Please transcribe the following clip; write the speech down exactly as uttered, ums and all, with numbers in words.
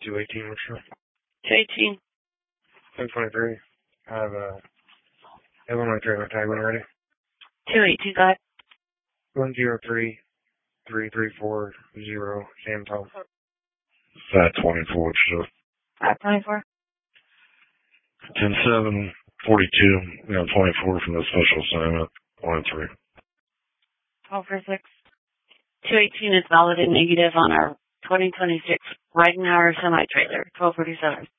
two eighteen, what's your? two eighteen. ten twenty-three. I have a Illinois trailer tag when you're ready. two eighteen, go ahead. one zero three three three four zero, Sam Tom. five twenty-four, what's your? five twenty-four. ten seven forty-two, you know, twenty-four from the special assignment, one three. twelve for six. two eighteen is valid and negative on our twenty twenty-six Reidenauer semi-trailer, twelve forty-seven.